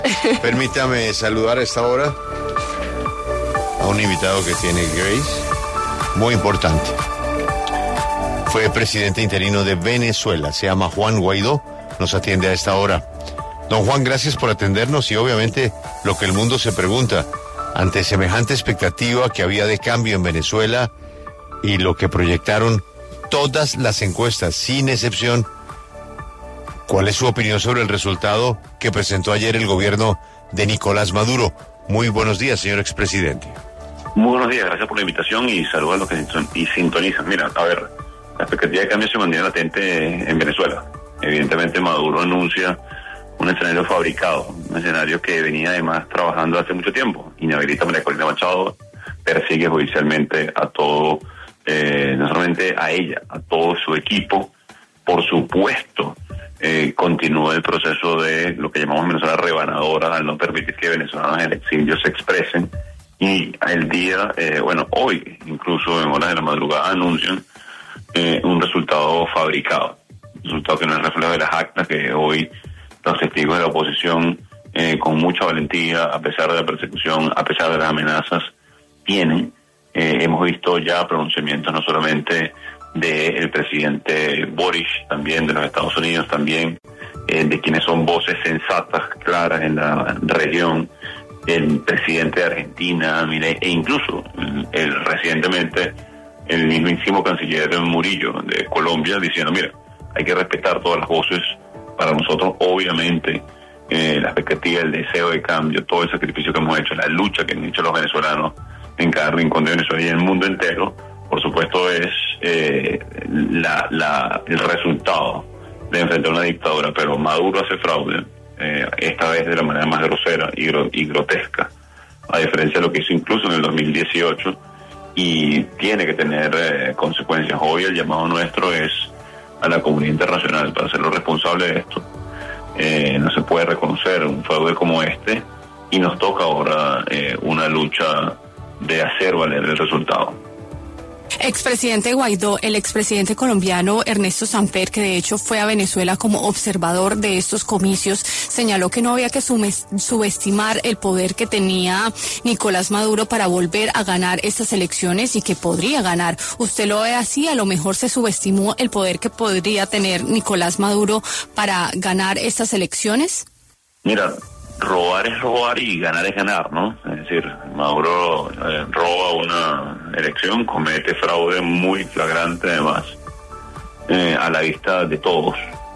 Permítame saludar a esta hora a un invitado que tiene Grace, muy importante. Fue presidente interino de Venezuela, se llama Juan Guaidó, nos atiende a esta hora. Don Juan, gracias por atendernos y obviamente lo que el mundo se pregunta, ante semejante expectativa que había de cambio en Venezuela y lo que proyectaron todas las encuestas, sin excepción, ¿cuál es su opinión sobre el resultado que presentó ayer el gobierno de Nicolás Maduro? Muy buenos días, señor expresidente. Muy buenos días, gracias por la invitación y saludos a los que sintonizan. Mira, a ver, la expectativa de cambio se mantiene latente en Venezuela. Evidentemente Maduro anuncia un escenario fabricado, un escenario que venía además trabajando hace mucho tiempo. Inhabilita a María Corina Machado, persigue judicialmente a todo, no solamente a ella, a todo su equipo. Por supuesto, continúa el proceso de lo que llamamos Venezuela rebanadora, al no permitir que venezolanos en el exilio se expresen. Y el día, hoy, incluso en horas de la madrugada, anuncian un resultado fabricado. Un resultado que no es reflejo de las actas que hoy los testigos de la oposición, con mucha valentía, a pesar de la persecución, a pesar de las amenazas, tienen. Hemos visto ya pronunciamientos no solamente del presidente Boric, también de los Estados Unidos, también de quienes son voces sensatas, claras en la región, el presidente de Argentina, mire, e incluso recientemente el mismísimo canciller Murillo de Colombia diciendo, mira, hay que respetar todas las voces. Para nosotros, obviamente, la expectativa, el deseo de cambio, todo el sacrificio que hemos hecho, la lucha que han hecho los venezolanos en cada rincón de Venezuela y en el mundo entero, por supuesto, es el resultado de enfrentar una dictadura. Pero Maduro hace fraude, esta vez de la manera más grosera y grotesca, a diferencia de lo que hizo incluso en el 2018, y tiene que tener consecuencias. Hoy el llamado nuestro es a la comunidad internacional para hacerlo responsable de esto. No se puede reconocer un fraude como este y nos toca ahora una lucha de hacer valer el resultado. Expresidente Guaidó, el expresidente colombiano Ernesto Samper, que de hecho fue a Venezuela como observador de estos comicios, señaló que no había que subestimar el poder que tenía Nicolás Maduro para volver a ganar estas elecciones y que podría ganar. ¿Usted lo ve así? A lo mejor se subestimó el poder que podría tener Nicolás Maduro para ganar estas elecciones. Mira, robar es robar y ganar es ganar, ¿no? Es decir, Maduro roba una elección, comete fraude muy flagrante además, a la vista de todos,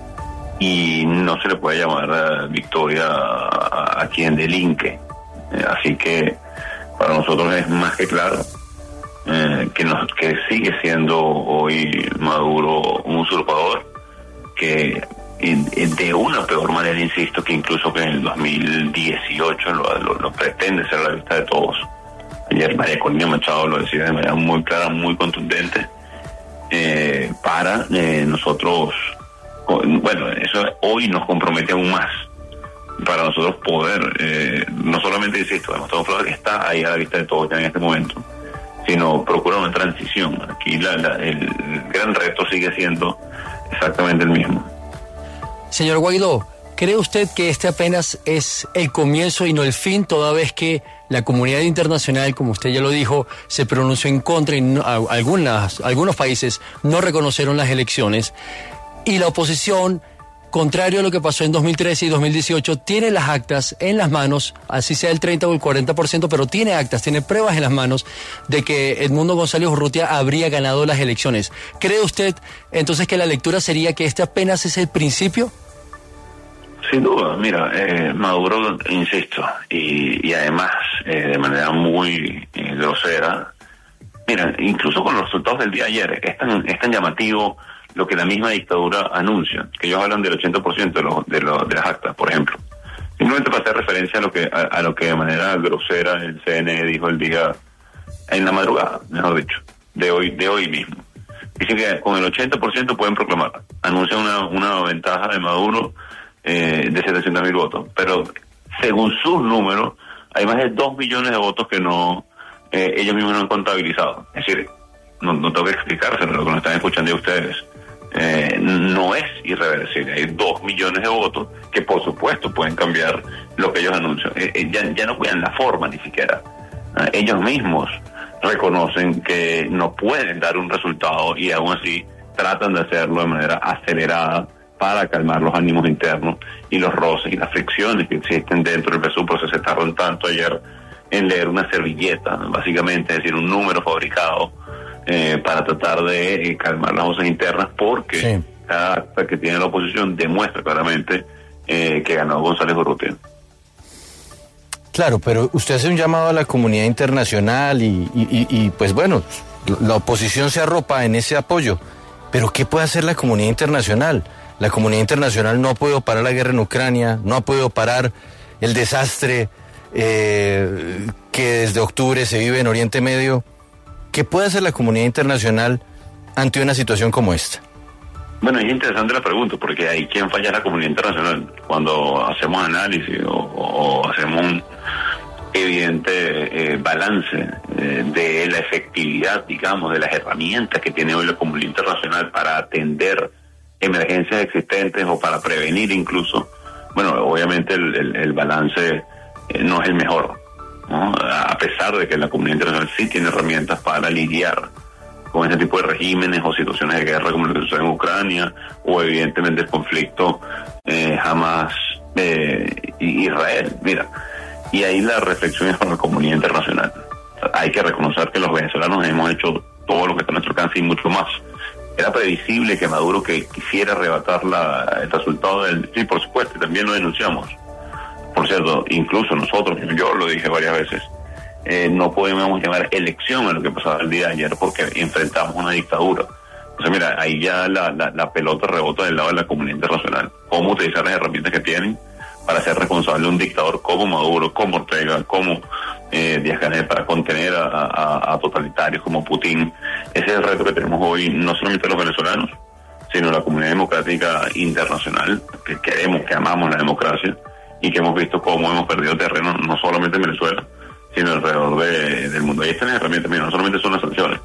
y no se le puede llamar victoria a quien delinque. Así que para nosotros es más que claro que sigue siendo hoy Maduro un usurpador, que de una peor manera, insisto, que incluso que en el 2018 lo pretende ser a la vista de todos. Ayer María Corina Machado lo decía de manera muy clara, muy contundente, para nosotros, eso hoy nos compromete aún más, para nosotros poder, no solamente, insisto, demostrar un fraude que está ahí a la vista de todos ya en este momento, sino procurar una transición. Aquí el gran reto sigue siendo exactamente el mismo. Señor Guaidó, ¿cree usted que este apenas es el comienzo y no el fin, toda vez que la comunidad internacional, como usted ya lo dijo, se pronunció en contra y algunos países no reconocieron las elecciones, y la oposición, contrario a lo que pasó en 2013 y 2018, tiene las actas en las manos, así sea el 30 o el 40%, pero tiene actas, tiene pruebas en las manos de que Edmundo González Urrutia habría ganado las elecciones? ¿Cree usted entonces que la lectura sería que este apenas es el principio? Sin duda, mira, Maduro, insisto, y además de manera muy grosera, mira, incluso con los resultados del día de ayer, es tan llamativo lo que la misma dictadura anuncia, que ellos hablan del 80% de las actas, por ejemplo. Simplemente para hacer referencia a lo que de manera grosera el CNE dijo el día, en la madrugada, mejor dicho, de hoy mismo. Dicen que con el 80% pueden proclamar. Anuncian una ventaja de Maduro de 700.000 votos, pero según sus números hay más de 2 millones de votos que ellos mismos no han contabilizado. Es decir, no tengo que explicárselo, lo que nos están escuchando de ustedes. no es irreversible. Hay 2 millones de votos que por supuesto pueden cambiar lo que ellos anuncian. Ya no cuidan la forma ni siquiera. Ellos mismos reconocen que no pueden dar un resultado y aún así tratan de hacerlo de manera acelerada para calmar los ánimos internos y los roces y las fricciones que existen dentro del presupuesto. Se tardaron tanto ayer en leer una servilleta, básicamente, es decir, un número fabricado para tratar de calmar las voces internas, porque sí, cada acta que tiene la oposición demuestra claramente que ganó González Urrutia. Claro, pero usted hace un llamado a la comunidad internacional y pues bueno, la oposición se arropa en ese apoyo, pero ¿qué puede hacer la comunidad internacional? La comunidad internacional no ha podido parar la guerra en Ucrania, no ha podido parar el desastre que desde octubre se vive en Oriente Medio. ¿Qué puede hacer la comunidad internacional ante una situación como esta? Bueno, es interesante la pregunta, porque hay quien falla la comunidad internacional. Cuando hacemos análisis o hacemos un evidente balance de la efectividad, digamos, de las herramientas que tiene hoy la comunidad internacional para atender emergencias existentes o para prevenir incluso, bueno, obviamente el balance no es el mejor, ¿no? A pesar de que la comunidad internacional sí tiene herramientas para lidiar con ese tipo de regímenes o situaciones de guerra como lo que sucede en Ucrania, o evidentemente el conflicto Hamas-Israel. Mira, y ahí la reflexión es para la comunidad internacional. Hay que reconocer que los venezolanos hemos hecho todo lo que está a nuestro alcance y mucho más. Era previsible que Maduro quisiera arrebatar el resultado del... Sí, por supuesto, y también lo denunciamos. Por cierto, incluso nosotros, yo lo dije varias veces, no podemos llamar elección a lo que pasaba el día de ayer porque enfrentamos una dictadura. Entonces, mira, ahí ya la pelota rebota del lado de la comunidad internacional. Cómo utilizar las herramientas que tienen para ser responsable de un dictador como Maduro, como Ortega, como Díaz-Canel, para contener a totalitarios como Putin. Ese es el reto que tenemos hoy, no solamente los venezolanos, sino la comunidad democrática internacional, que queremos, que amamos la democracia, y que hemos visto cómo hemos perdido terreno, no solamente en Venezuela, sino alrededor del mundo. Ahí están las herramientas, mira, no solamente son las sanciones,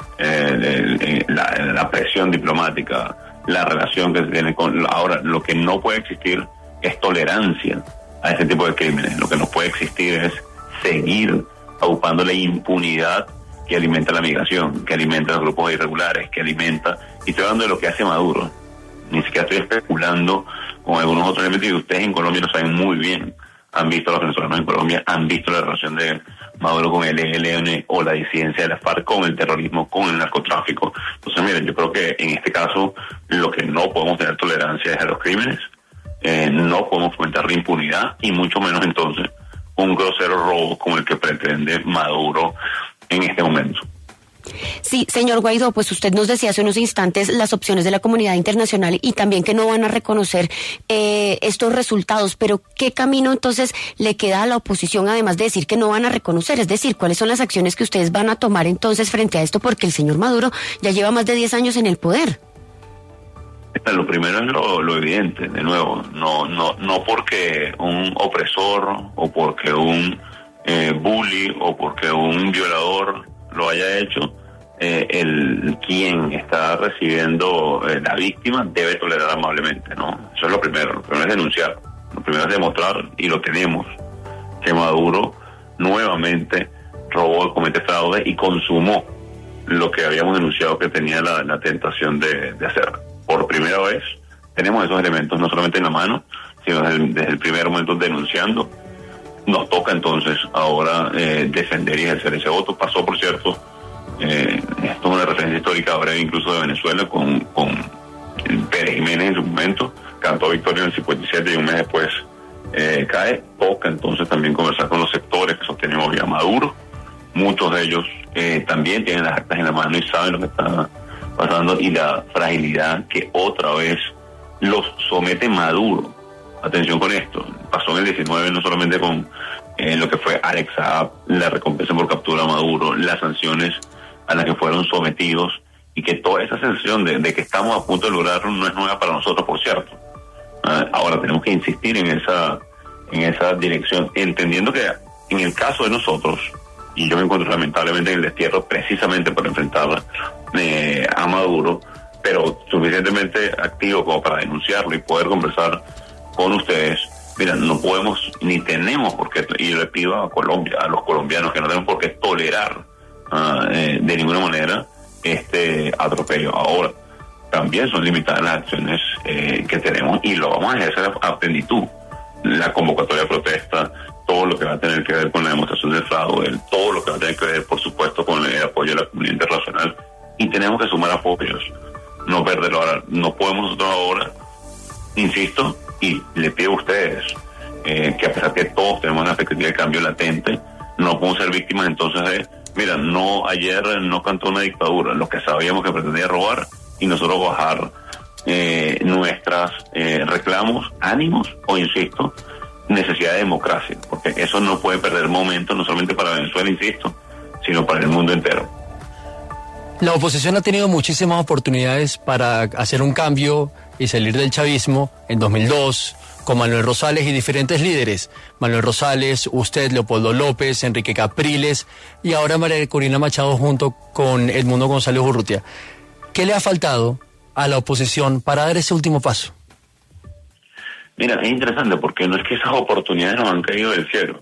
la presión diplomática, la relación que se tiene con... Ahora, lo que no puede existir es tolerancia a ese tipo de crímenes. Lo que no puede existir es seguir aupando la impunidad que alimenta la migración, que alimenta los grupos irregulares, que alimenta... Y estoy hablando de lo que hace Maduro. Ni siquiera estoy especulando con algunos otros elementos, y ustedes en Colombia lo saben muy bien. Han visto a los venezolanos en Colombia, han visto la relación de Maduro con el ELN o la disidencia de la FARC, con el terrorismo, con el narcotráfico. Entonces, miren, yo creo que en este caso lo que no podemos tener tolerancia es a los crímenes, no podemos fomentar la impunidad y mucho menos entonces un grosero robo como el que pretende Maduro en este momento. Sí, señor Guaidó, pues usted nos decía hace unos instantes las opciones de la comunidad internacional y también que no van a reconocer estos resultados, pero ¿qué camino entonces le queda a la oposición además de decir que no van a reconocer? Es decir, ¿cuáles son las acciones que ustedes van a tomar entonces frente a esto? Porque el señor Maduro ya lleva más de 10 años en el poder. Lo primero es lo evidente, de nuevo, no porque un opresor o porque un bully o porque un violador lo haya hecho, quien está recibiendo la víctima debe tolerar amablemente, ¿no? Eso es lo primero. Lo primero es denunciar, lo primero es demostrar, y lo tenemos, que Maduro nuevamente robó, comete fraude y consumó lo que habíamos denunciado que tenía la tentación de hacer. Por primera vez tenemos esos elementos no solamente en la mano, sino desde el primer momento denunciando. Nos toca entonces ahora defender y ejercer ese voto. Pasó, por cierto, esto es una referencia histórica breve incluso de Venezuela con Pérez Jiménez en su momento, cantó victoria en el 57 y un mes después cae. Toca entonces también conversar con los sectores que sostienen hoy a Maduro. Muchos de ellos también tienen las actas en la mano y saben lo que está pasando y la fragilidad que otra vez los somete Maduro. Atención con esto, pasó en el 19 no solamente con lo que fue Alex Saab, la recompensa por captura a Maduro, las sanciones a las que fueron sometidos, y que toda esa sensación de que estamos a punto de lograrlo no es nueva para nosotros, por cierto. Ahora tenemos que insistir en esa dirección, entendiendo que en el caso de nosotros, y yo me encuentro lamentablemente en el destierro precisamente por enfrentar a Maduro, pero suficientemente activo como para denunciarlo y poder conversar con ustedes. Mira, no podemos ni tenemos por qué, y le pido a Colombia, a los colombianos, que no tenemos por qué tolerar de ninguna manera este atropello. Ahora, también son limitadas las acciones que tenemos y lo vamos a ejercer a plenitud. La convocatoria de protesta, todo lo que va a tener que ver con la demostración del fraude, todo lo que va a tener que ver, por supuesto, con el apoyo de la comunidad internacional, y tenemos que sumar apoyos, no perderlo. Ahora, no podemos nosotros ahora, insisto, y le pido a ustedes que a pesar que todos tenemos una expectativa de cambio latente, no podemos ser víctimas entonces de, mira, no, ayer no cantó una dictadura, lo que sabíamos que pretendía robar, y nosotros bajar nuestras reclamos, ánimos o, insisto, necesidad de democracia, porque eso no puede perder momento, no solamente para Venezuela, insisto, sino para el mundo entero. La oposición ha tenido muchísimas oportunidades para hacer un cambio y salir del chavismo en 2002, con Manuel Rosales y diferentes líderes. Manuel Rosales, usted, Leopoldo López, Enrique Capriles y ahora María Corina Machado junto con Edmundo González Urrutia. ¿Qué le ha faltado a la oposición para dar ese último paso? Mira, es interesante porque no es que esas oportunidades nos han caído del cielo.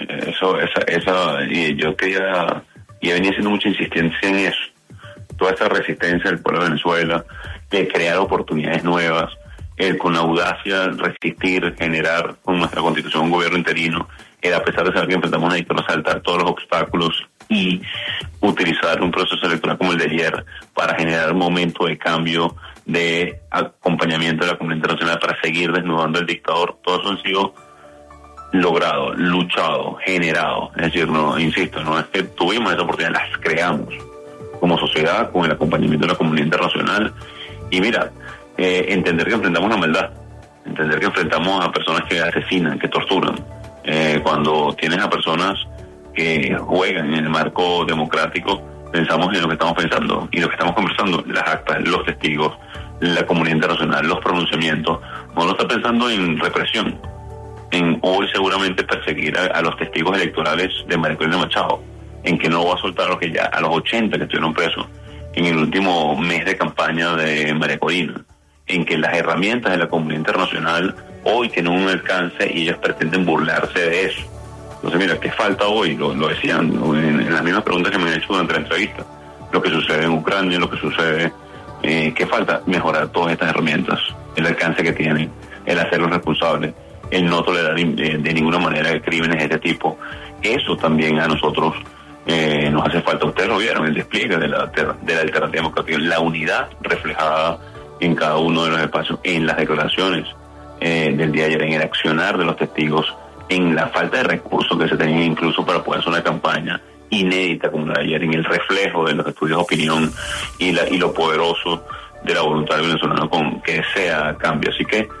Y yo quería, y venía haciendo mucha insistencia en eso. Toda esa resistencia del pueblo de Venezuela, de crear oportunidades nuevas, con audacia resistir, generar con nuestra constitución un gobierno interino, a pesar de saber que enfrentamos una dictadura, saltar todos los obstáculos y utilizar un proceso electoral como el de ayer para generar un momento de cambio, de acompañamiento de la comunidad internacional para seguir desnudando al dictador. Todo eso ha sido logrado, luchado, generado. Es decir, no, insisto, no es que tuvimos esa oportunidad, las creamos como sociedad, con el acompañamiento de la comunidad internacional. Y mira, entender que enfrentamos la maldad, entender que enfrentamos a personas que asesinan, que torturan. Cuando tienes a personas que juegan en el marco democrático, pensamos en lo que estamos pensando y lo que estamos conversando, las actas, los testigos, la comunidad internacional, los pronunciamientos. No está pensando en represión, en hoy seguramente perseguir a los testigos electorales de María Corina Machado, en que no va a soltar a los 80 que estuvieron presos en el último mes de campaña de María Corina, en que las herramientas de la comunidad internacional hoy tienen un alcance y ellos pretenden burlarse de eso. Entonces, mira, ¿qué falta hoy? Lo decían en las mismas preguntas que me han hecho durante la entrevista. Lo que sucede en Ucrania, lo que sucede... ¿qué falta? Mejorar todas estas herramientas, el alcance que tienen, el hacerlos responsables, el no tolerar de ninguna manera crímenes de este tipo. Eso también a nosotros nos hace falta. Ustedes lo vieron, el despliegue de la alternativa democrática, la unidad reflejada en cada uno de los espacios, en las declaraciones del día de ayer, en el accionar de los testigos, en la falta de recursos que se tenían incluso para poder hacer una campaña inédita como la de ayer, en el reflejo de los estudios de opinión y lo poderoso de la voluntad del venezolano con que desea cambio. Así que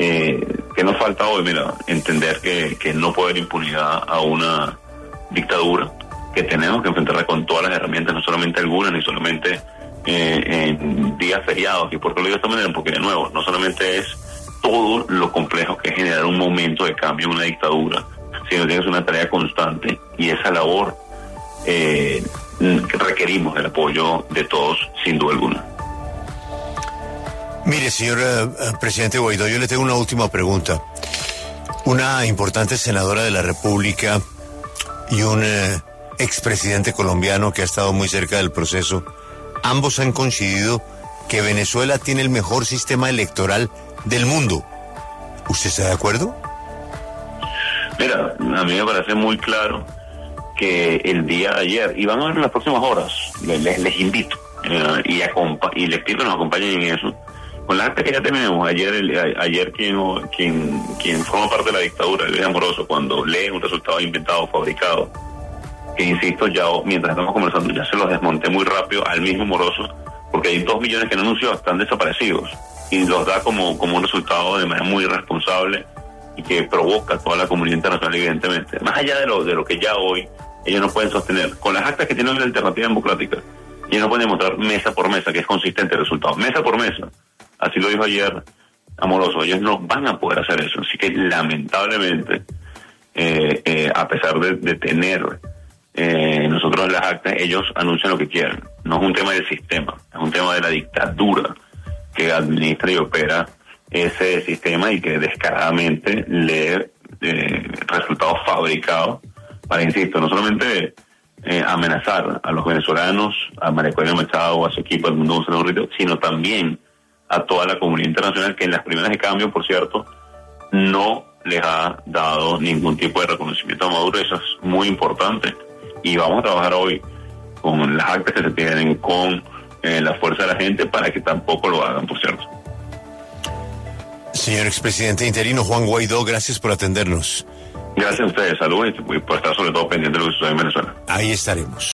nos falta hoy, mira, entender que no puede haber impunidad a una dictadura, que tenemos que enfrentarla con todas las herramientas, no solamente algunas, ni solamente en días feriados. ¿Y por qué lo digo de esta manera? Porque de nuevo, no solamente es todo lo complejo que es generar un momento de cambio en una dictadura, sino que es una tarea constante, y esa labor requerimos el apoyo de todos, sin duda alguna. Mire, señor presidente Guaidó, yo le tengo una última pregunta. Una importante senadora de la República y un expresidente colombiano que ha estado muy cerca del proceso, ambos han coincidido que Venezuela tiene el mejor sistema electoral del mundo. ¿Usted está de acuerdo? Mira, a mí me parece muy claro que el día de ayer, y van a ver en las próximas horas, les invito y les pido que nos acompañen en eso, con la acta que ya tenemos. Ayer quien forma parte de la dictadura, Luis Amoroso, cuando lee un resultado inventado, fabricado, que insisto, ya mientras estamos conversando, ya se los desmonté muy rápido al mismo Amoroso, porque hay 2 millones que no anunció, están desaparecidos, y los da como un resultado de manera muy irresponsable y que provoca a toda la comunidad internacional, evidentemente. Más allá de lo que ya hoy ellos no pueden sostener, con las actas que tienen la alternativa democrática, ellos no pueden demostrar mesa por mesa que es consistente el resultado, mesa por mesa. Así lo dijo ayer Amoroso, ellos no van a poder hacer eso. Así que lamentablemente, a pesar de tener nosotros las actas, ellos anuncian lo que quieren. No es un tema del sistema, es un tema de la dictadura que administra y opera ese sistema y que descaradamente lee resultados fabricados para, insisto, no solamente amenazar a los venezolanos, a María Corina Machado, a su equipo, al Mundo González, sino también a toda la comunidad internacional, que en las primeras de cambio, por cierto, no les ha dado ningún tipo de reconocimiento a Maduro. Eso es muy importante, y vamos a trabajar hoy con las actas que se tienen, con la fuerza de la gente, para que tampoco lo hagan, por cierto. Señor expresidente interino Juan Guaidó, gracias por atendernos. Gracias a ustedes, saludos, y por estar sobre todo pendiente de lo que sucede en Venezuela. Ahí estaremos.